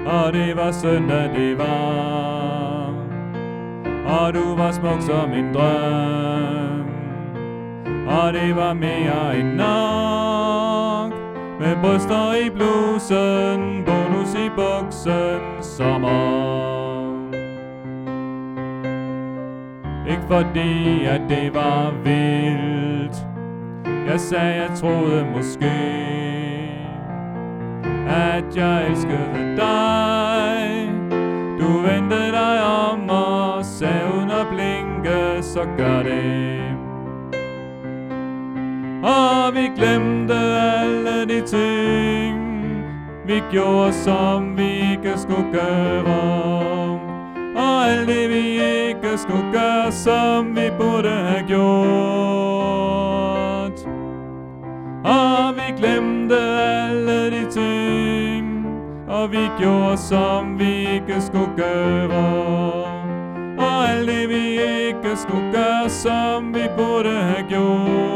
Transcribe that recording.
og det var søndag det var, og du var smuk som en drøm, og det var mere end nok, med bryster i blusen, bonus i buksen, sommer. Ikke fordi at det var vildt, jeg sagde jeg troede måske, at jeg elskede dig. Du vendte dig om og sagde uden at blinke, så gør det. Og vi glemte alle de ting, vi gjorde som vi ikke skulle gøre, og alt det vi ikke skulle gøre, som vi burde have gjort. Og vi glemte alle de ting, og vi gjorde som vi ikke skulle gøre, og alt det vi ikke skulle gøre, som vi burde have gjort.